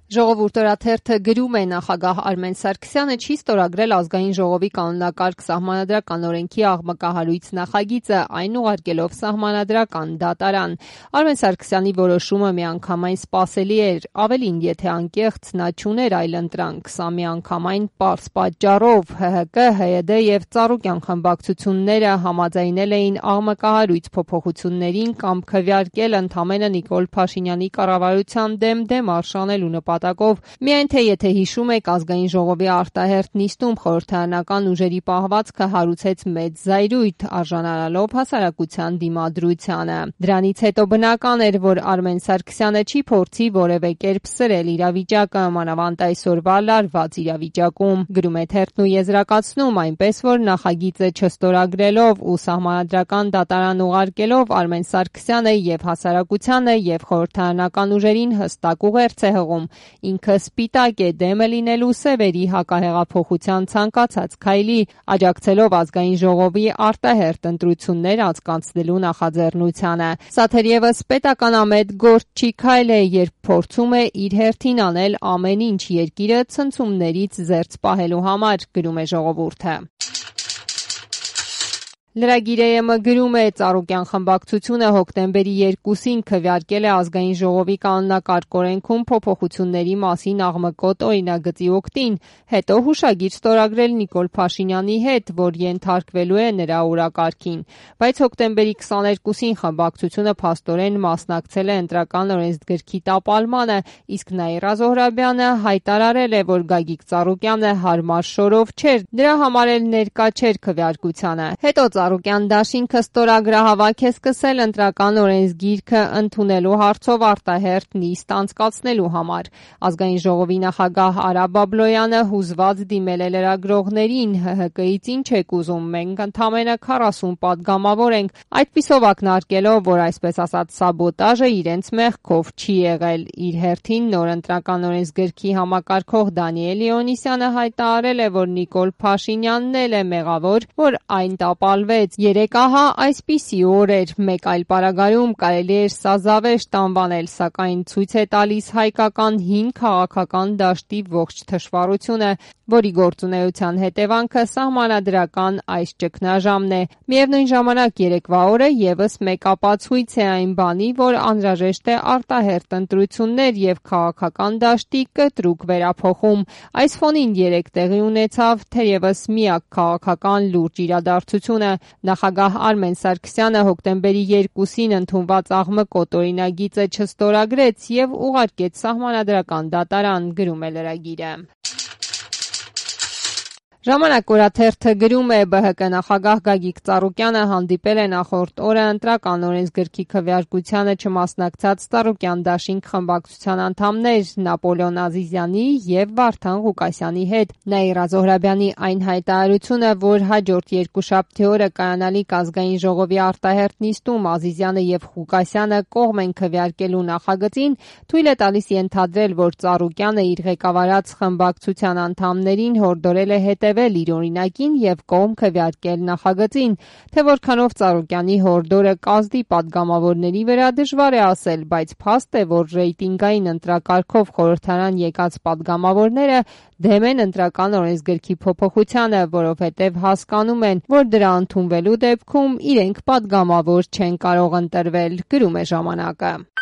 Ժողովուրդ օրաթերթը գրում է նախագահ Արմեն Սարգսյանը չի ստորագրել ազգային ժողովի կանոնակարգ սահմանադրական օրենքի աղմկահարույց նախագիծը, այն ուղարկելով սահմանադրական դատարան։ Արմեն Սարգսյանի որոշումը միանգամայն սպասելի էր, ավելին, եթե անկեղծ նա չուներ այլընտրանք, սա միանգամայն պարզ պատճառով ՀՀԿ, ՀՅԴ եւ Ծառուկյան խմբակցությունները համաձայնել էին աղմկահարույց փոփոխություններին կամ քվեարկել ընդամենը Նիկոլ Փաշինյանի կառավարության դեմ արշանելու նպատակով, միայն թե եթե հիշում եք ազգային ժողովի արտահերթ նիստում խորհրդարանական ուժերի պահվածքը հարուցեց մեծ զայրույթ, արժանանալով հասարակության դիմադրությանը։ Դրանից հետո բնական էր, որ Արմեն Սարգսյանը չի փորձի որևէ կերպ սրել իրավիճակը, մանավանդ այսօրվա լարված իրավիճակում, գրում է թերթն ու եզրակացնում, այնպես որ նախագիծը չստորագրելով ու սահմանադրական դատարան ուղարկելով Արմեն Սարգսյանը եւ հասարակությանը եւ խորհրդարանական ուժերին հստակ ուղերձ է հղում, ինքը սպիտակ է դեմը լինելու սևերի հակահեղափոխության ցանկացած քայլի, աջակցելով ազգային ժողովի արտահերթ ընտրություններ անցկացնելու նախաձեռնությանը։ Սա թերևս պետականամետ գործչի քայլ է, երբ փորձում է իր հերթին անել ամեն ինչ երկիրը ցնցումներից զերծ պահելու համար, գրում է Ժողովուրդը։ Լրագիր-ը գրում է Ծառուկյան խմբակցությունը հոկտեմբերի 2-ին քվեարկել է ազգային ժողովի կանոնակարգ օրենքում փոփոխությունների մասին աղմկոտ օրինագծի օգտին, հետո հուշագիր ստորագրել Նիկոլ Փաշինյանի հետ, որ ենթարկվելու է նրա օրակարգին, բայց հոկտեմբերի 22-ին խմբակցությունը փաստորեն մասնակցել է ընտրական օրենսգրքի տապալմանը, իսկ Նաիրա Զոհրաբյանը հայտարարել է, որ Գագիկ Ծառուկյանը հարմար շորով չէր, դրա համար էլ ներկա չէր քվեարկությանը։ Հետո Ծառուկյան դաշինքը ստորագրահավաք է սկսել ընտրական օրենսգիրքը ընդունելու հարցով արտահերթ նիստ անցկացնելու համար։ Ազգային ժողովի նախագահ Արա Բաբլոյանը հուզված դիմել է լրագրողներին, ՀՀԿ-ից ինչ եք ուզում, մենք ընդամենը 40 պատգամավոր ենք, այդպիսով ակնարկելով, որ այսպես ասած սաբոտաժը իրենց մեղքով չի եղել։ Իր հերթին նոր ընտրական օրենսգրքի համակարգող Դանիել Լեոնիսյանը հայտարարել է, որ Նիկոլ Փաշինյանն էլ է մեղավոր, որ այն տապալվեց։ Երեկ ահա այսպիսի օր էր, մեկ այլ պարագայում կարելի էր սա զավեշտ անվանել, սակայն ցույց է տալիս հայկական հին քաղաքական դաշտի ողջ թշվառությունը, որի գործունեության հետևանքը սահմանադրական այս ճգնաժամն է։ Միևնույն ժամանակ երեկվա օրը եւս մեկ ապացույց է այն բանի, որ անհրաժեշտ է արտահերթ ընտրություններ եւ քաղաքական դաշտի կտրուկ վերափոխում։ Այս ֆոնին երեկ տեղի ունեցավ թերևս միակ քաղաքական լուրջ իրադարձությունը։ Նախագահ Արմեն Սարգսյանը հոկտեմբերի 2-ին ընդունված աղմկոտ օրինագիծը չստորագրեց եւ ուղարկեց սահմանադրական դատարան, գրում է լրագիրը։ Ժամանակ օրաթերթը գրում է ԲՀԿ նախագահ Գագիկ Ծառուկյանը հանդիպել է նախորդ օրը ընտրական օրենսգրքի քվեարկությանը չմասնակցած Ծառուկյան դաշինք խմբակցության անդամներ Նապոլեոն Ազիզյանի եւ Վարդան Ղուկասյանի հետ։ Նաիրա Զոհրաբյանի այն հայտարարությունը, որ հաջորդ երկուշաբթի օրը կայանալիք ազգային ժողովի արտահերթ նիստում Ազիզյանը եւ Ղուկասյանը կողմ են քվեարկելու նախագծին, թույլ է տալիս ենթադրել, որ Ծառուկյանը իր ղեկավարած խմբակցության անդամներին հորդորել է հետևել իր օրինակին եւ կողմ քվեարկել նախագծին, թե որքանով Ծառուկյանի հորդորը կազդի պատգամավորների վրա դժվար է ասել, բայց փաստ է, որ ռեյտինգային ընտրակարգով խորհրդարան եկած պատգամավորները դեմ են ընտրական օրենսգրքի փոփոխությանը, որովհետեւ հասկանում են, որ դրա ընդունվելու դեպքում իրենք պատգամավոր չեն կարող ընտրվել, գրում է ժամանակը։